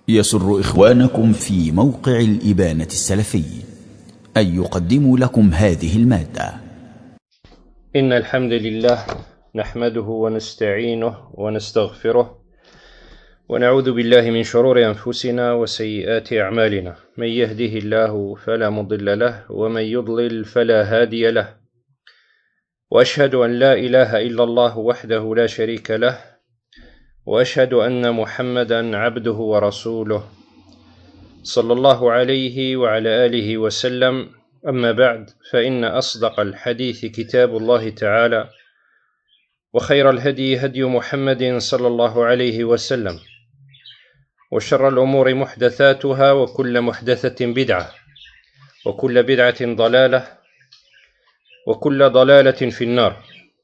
يسر إخوانكم في موقع الإبانة السلفي أن يقدموا لكم هذه المادة. إن الحمد لله نحمده ونستعينه ونستغفره ونعوذ بالله من شرور أنفسنا وسيئات أعمالنا، من يهده الله فلا مضل له ومن يضلل فلا هادي له، وأشهد أن لا إله إلا الله وحده لا شريك له، وأشهد أن محمدا عبده ورسوله صلى الله عليه وعلى آله وسلم. أما بعد، فإن أصدق الحديث كتاب الله تعالى، وخير الهدي هدي محمد صلى الله عليه وسلم، وشر الأمور محدثاتها، وكل محدثة بدعة، وكل بدعة ضلالة، وكل ضلالة في النار.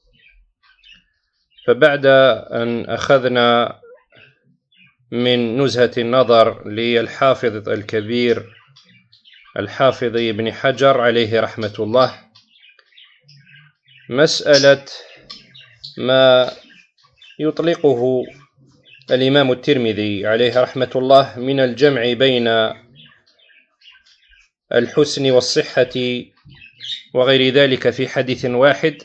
فبعد أن أخذنا من نزهة النظر للحافظ الكبير الحافظ ابن حجر عليه رحمة الله مسألة ما يطلقه الإمام الترمذي عليه رحمة الله من الجمع بين الحسن والصحة وغير ذلك في حديث واحد،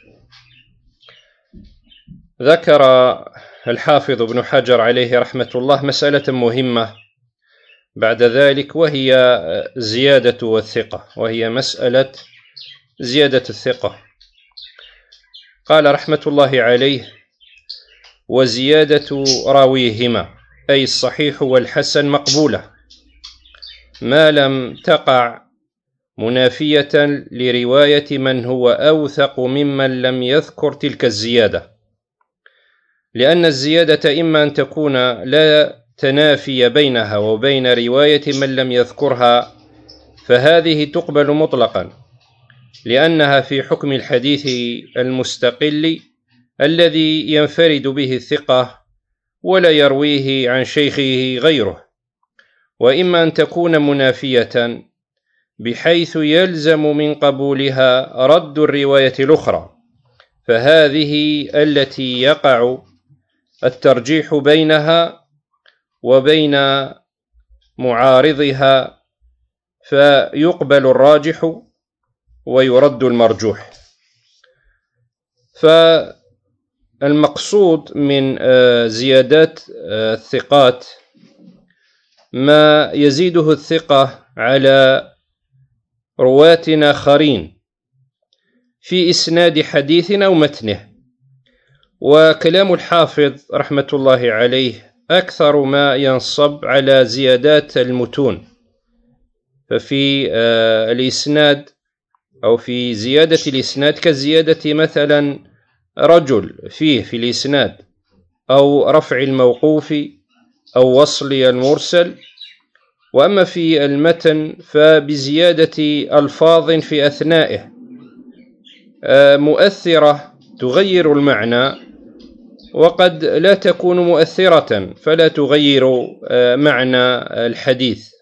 ذكر الحافظ ابن حجر عليه رحمة الله مسألة مهمة بعد ذلك، وهي زيادة الثقة، وهي مسألة زيادة الثقة. قال رحمة الله عليه: وزيادة راويهما، أي الصحيح والحسن، مقبولة ما لم تقع منافية لرواية من هو أوثق ممن لم يذكر تلك الزيادة، لأن الزيادة إما أن تكون لا تنافي بينها وبين رواية من لم يذكرها، فهذه تقبل مطلقا، لأنها في حكم الحديث المستقل الذي ينفرد به الثقة ولا يرويه عن شيخه غيره. وإما أن تكون منافية بحيث يلزم من قبولها رد الرواية الأخرى، فهذه التي يقع الترجيح بينها وبين معارضها، فيقبل الراجح ويرد المرجوح. فالمقصود من زيادات الثقات ما يزيده الثقة على رواة آخرين في إسناد حديث أو متنه. وكلام الحافظ رحمة الله عليه أكثر ما ينصب على زيادات المتون، ففي الإسناد أو في زيادة الإسناد كزيادة مثلا رجل فيه في الإسناد، أو رفع الموقوف، أو وصل المرسل. وأما في المتن فبزيادة ألفاظ في أثنائه مؤثرة تغير المعنى، وقد لا تكون مؤثرة فلا تغير معنى الحديث.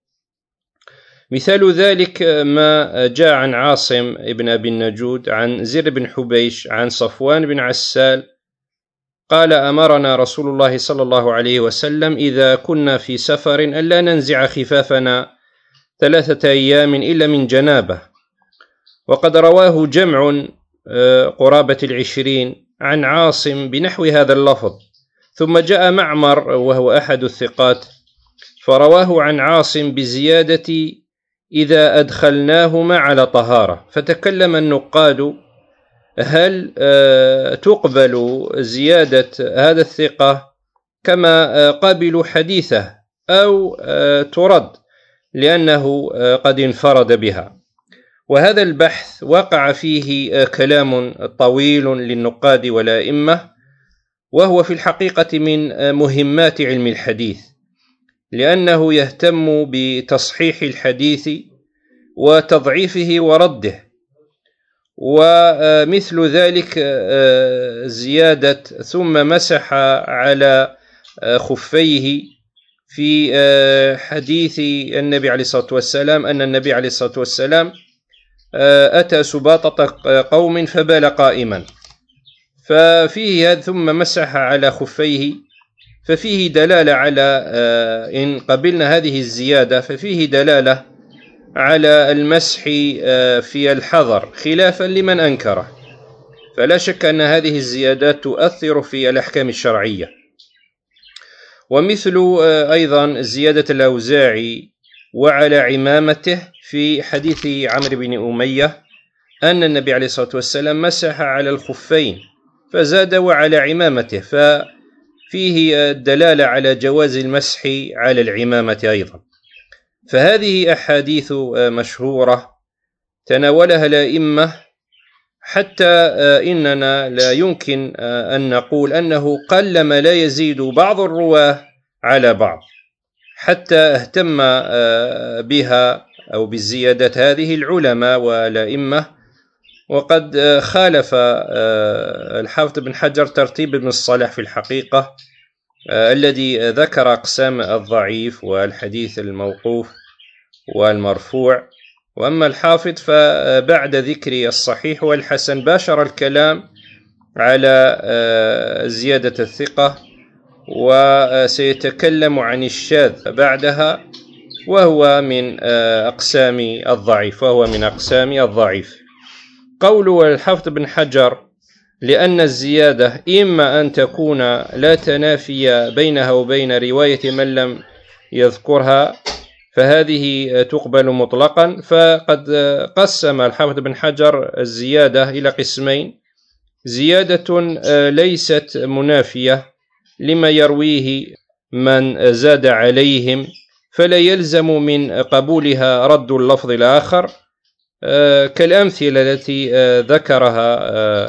مثال ذلك ما جاء عن عاصم ابن أبي النجود عن زر بن حبيش عن صفوان بن عسال قال: أمرنا رسول الله صلى الله عليه وسلم إذا كنا في سفر ألا ننزع خفافنا 3 أيام إلا من جنابه. وقد رواه جمع قرابة 20 عن عاصم بنحو هذا اللفظ. ثم جاء معمر وهو أحد الثقات فرواه عن عاصم بزيادة إذا أدخلناهما على طهارة. فتكلم النقاد هل تقبل زيادة هذا الثقة كما قبلوا حديثه، أو ترد لأنه قد انفرد بها. وهذا البحث وقع فيه كلام طويل للنقاد والأئمة، وهو في الحقيقة من مهمات علم الحديث، لأنه يهتم بتصحيح الحديث وتضعيفه ورده. ومثل ذلك زيادة ثم مسح على خفيه في حديث النبي عليه الصلاة والسلام أن النبي عليه الصلاة والسلام أتى سباطة قوم فبال قائما، ففيه ثم مسح على خفيه ففيه دلالة على إن قبلنا هذه الزيادة ففيه دلالة على المسح في الحضر خلافا لمن أنكره، فلا شك أن هذه الزيادات تؤثر في الأحكام الشرعية. ومثل أيضا زيادة الأوزاعي وعلى عمامته في حديث عمرو بن أمية أن النبي عليه الصلاة والسلام مسح على الخفين فزاد وعلى عمامته، ففيه الدلالة على جواز المسح على العمامة أيضا. فهذه أحاديث مشهورة تناولها الأئمة، حتى إننا لا يمكن أن نقول أنه قلما لا يزيد بعض الرواه على بعض، حتى اهتم بها أو بالزيادات هذه العلماء والأئمة. وقد خالف الحافظ بن حجر ترتيب ابن الصلاح في الحقيقة الذي ذكر أقسام الضعيف والحديث الموقوف والمرفوع، وأما الحافظ فبعد ذكر الصحيح والحسن باشر الكلام على زيادة الثقة، وسيتكلم عن الشاذ بعدها، وهو من أقسام الضعيف. قول الحافظ بن حجر لأن الزيادة إما أن تكون لا تنافي بينها وبين رواية من لم يذكرها فهذه تقبل مطلقا، فقد قسم الحافظ بن حجر الزيادة إلى قسمين: زيادة ليست منافية لما يرويه من زاد عليهم فلا يلزم من قبولها رد اللفظ الآخر، كالأمثلة التي ذكرها،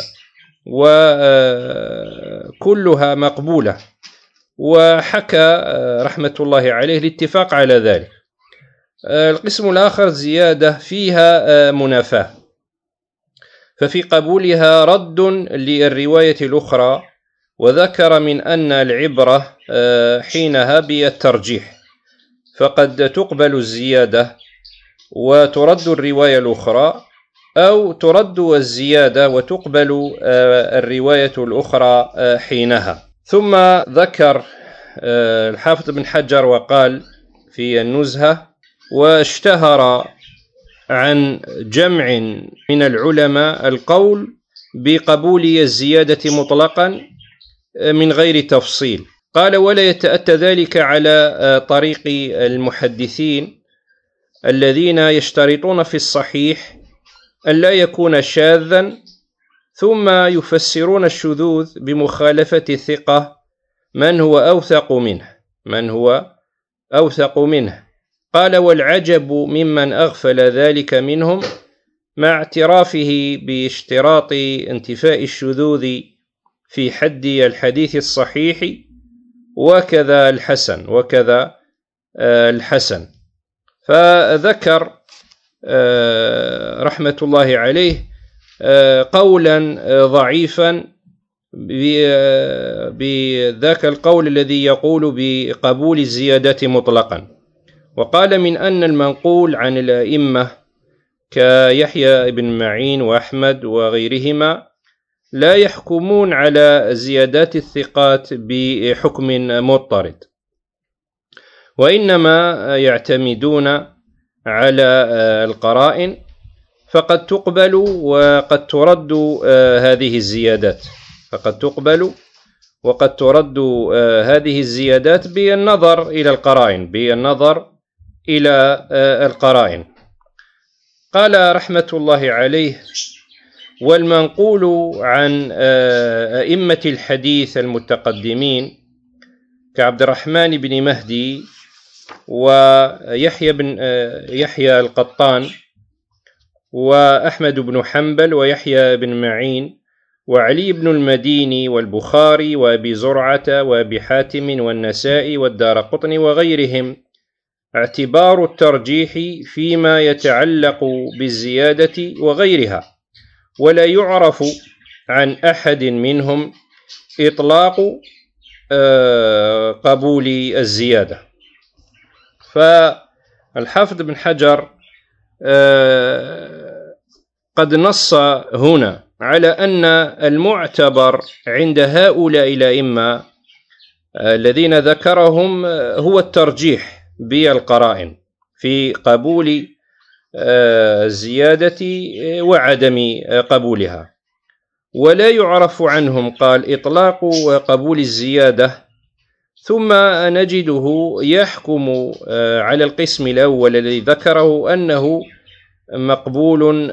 وكلها مقبولة، وحكى رحمة الله عليه الاتفاق على ذلك. القسم الآخر زيادة فيها منافاة، ففي قبولها رد للرواية الأخرى، وذكر من أن العبرة حينها بالترجيح، فقد تقبل الزيادة وترد الرواية الأخرى، أو ترد الزيادة وتقبل الرواية الأخرى حينها. ثم ذكر الحافظ بن حجر وقال في النزهة: واشتهر عن جمع من العلماء القول بقبول الزيادة مطلقا من غير تفصيل. قال: ولا يتأتى ذلك على طريق المحدثين الذين يشترطون في الصحيح أن لا يكون شاذا، ثم يفسرون الشذوذ بمخالفة الثقة من هو أوثق منه. قال: والعجب ممن أغفل ذلك منهم مع اعترافه باشتراط انتفاء الشذوذ في حد الحديث الصحيح وكذا الحسن. فذكر رحمة الله عليه قولا ضعيفا بذاك القول الذي يقول بقبول الزيادة مطلقا، وقال: من أن المنقول عن الأئمة كيحيى بن معين وأحمد وغيرهما لا يحكمون على زيادات الثقات بحكم مضطرد، وإنما يعتمدون على القرائن، فقد تقبل وقد ترد هذه الزيادات بالنظر إلى القرائن. قال رحمة الله عليه: والمنقول عن أئمة الحديث المتقدمين كعبد الرحمن بن مهدي ويحيى القطان وأحمد بن حنبل ويحيى بن معين وعلي بن المديني والبخاري وأبي زرعة وأبي حاتم والنسائي والدارقطني وغيرهم اعتبار الترجيح فيما يتعلق بالزيادة وغيرها، ولا يعرف عن أحد منهم إطلاق قبول الزيادة. فالحافظ بن حجر قد نص هنا على أن المعتبر عند هؤلاء الأئمة الذين ذكرهم هو الترجيح بالقرائن في قبول الزيادة وعدم قبولها، ولا يعرف عنهم قال إطلاق قبول الزيادة ثم نجده يحكم على القسم الأول الذي ذكره أنه مقبول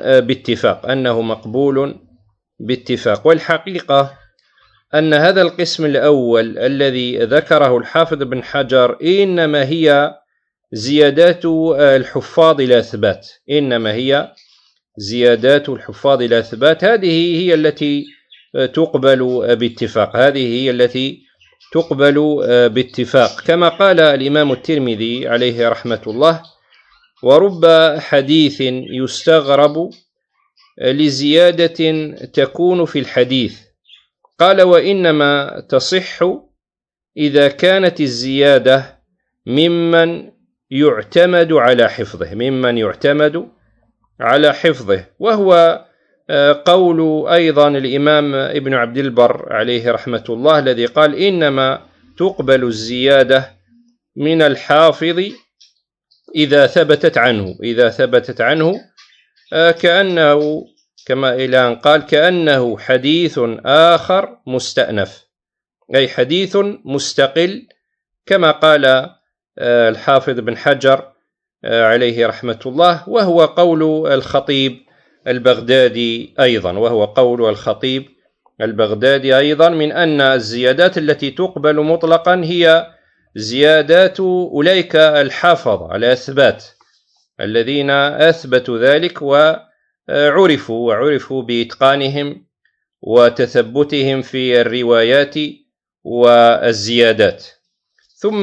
باتفاق، والحقيقة أن هذا القسم الأول الذي ذكره الحافظ بن حجر إنما هي زيادات الحفاظ إلى ثبات، هذه هي التي تقبل باتفاق كما قال الإمام الترمذي عليه رحمة الله: ورب حديث يستغرب لزيادة تكون في الحديث، قال: وإنما تصح إذا كانت الزيادة ممن يعتمد على حفظه، وهو قول أيضا الإمام ابن عبد البر عليه رحمة الله الذي قال: إنما تقبل الزيادة من الحافظ إذا ثبتت عنه كأنه كما إلى أن قال كأنه حديث آخر مستأنف، أي حديث مستقل، كما قال الحافظ بن حجر عليه رحمة الله، وهو قول الخطيب البغدادي أيضا من أن الزيادات التي تقبل مطلقا هي زيادات أولئك الحافظ على أثبات الذين أثبتوا ذلك وعرفوا بإتقانهم وتثبتهم في الروايات والزيادات. ثم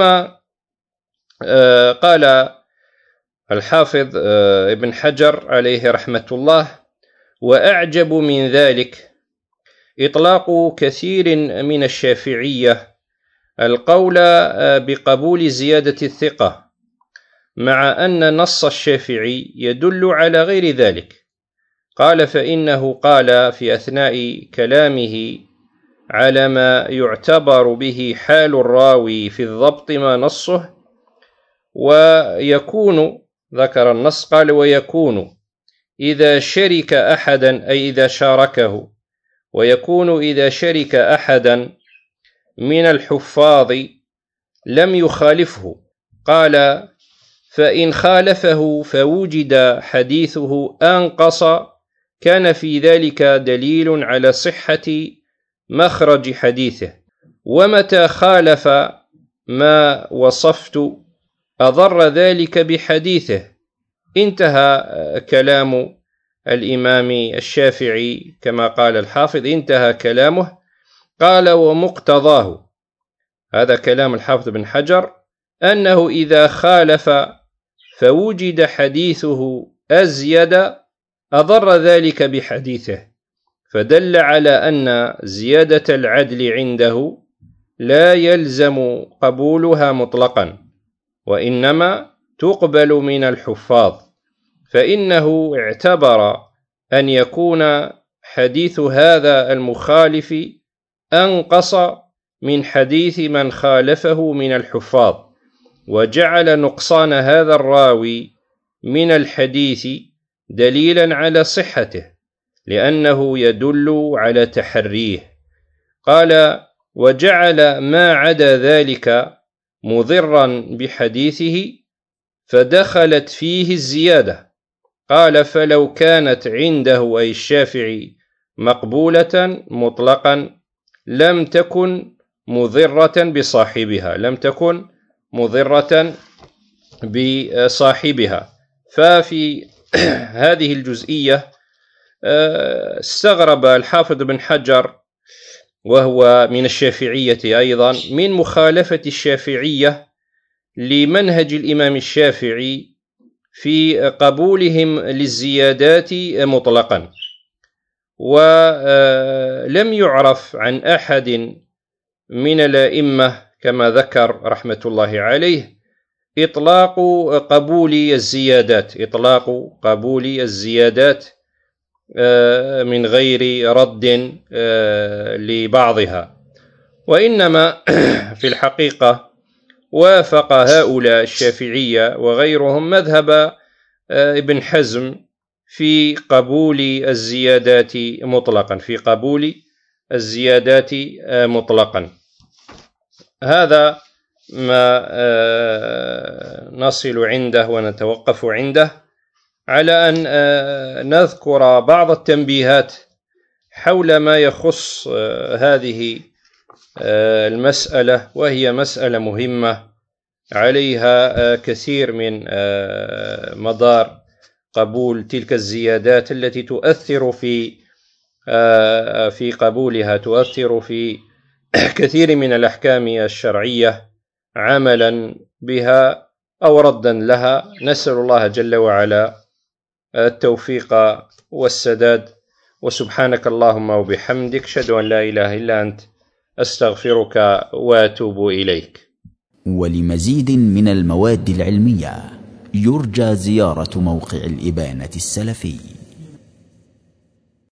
قال الحافظ ابن حجر عليه رحمة الله: وأعجب من ذلك إطلاق كثير من الشافعية القول بقبول زيادة الثقة، مع أن نص الشافعي يدل على غير ذلك. قال: فإنه قال في أثناء كلامه على ما يعتبر به حال الراوي في الضبط ما نصه، ويكون ذكر النص قال: ويكون إذا شرك أحدا، أي إذا شاركه، ويكون إذا شرك أحدا من الحفاظ لم يخالفه. قال: فإن خالفه فوجد حديثه أنقص كان في ذلك دليل على صحة مخرج حديثه، ومتى خالف ما وصفت أضر ذلك بحديثه. انتهى كلام الإمام الشافعي كما قال الحافظ، انتهى كلامه. قال: ومقتضاه، هذا كلام الحافظ بن حجر، أنه إذا خالف فوجد حديثه أزيد أضر ذلك بحديثه، فدل على أن زيادة العدل عنده لا يلزم قبولها مطلقا، وإنما تقبل من الحفاظ، فإنه اعتبر أن يكون حديث هذا المخالف أنقص من حديث من خالفه من الحفاظ، وجعل نقصان هذا الراوي من الحديث دليلا على صحته، لأنه يدل على تحريه. قال: وجعل ما عدا ذلك مضرا بحديثه فدخلت فيه الزيادة. قال: فلو كانت عنده، أي الشافعي، مقبولة مطلقا لم تكن مضرة بصاحبها. ففي هذه الجزئية استغرب الحافظ بن حجر، وهو من الشافعية أيضا، من مخالفة الشافعية لمنهج الإمام الشافعي في قبولهم للزيادات مطلقا، ولم يعرف عن أحد من الأئمة كما ذكر رحمة الله عليه إطلاق قبول الزيادات من غير رد لبعضها. وإنما في الحقيقة وافق هؤلاء الشافعية وغيرهم مذهب ابن حزم في قبول الزيادات مطلقا، هذا ما نصل عنده ونتوقف عنده، على أن نذكر بعض التنبيهات حول ما يخص هذه المسألة، وهي مسألة مهمة عليها كثير من مدار قبول تلك الزيادات التي تؤثر في قبولها، تؤثر في كثير من الأحكام الشرعية عملا بها أو ردا لها. نسأل الله جل وعلا التوفيق والسداد. وسبحانك اللهم وبحمدك، أشهد أن لا إله إلا أنت، أستغفرك وأتوب إليك. ولمزيد من المواد العلمية يرجى زيارة موقع الإبانة السلفي.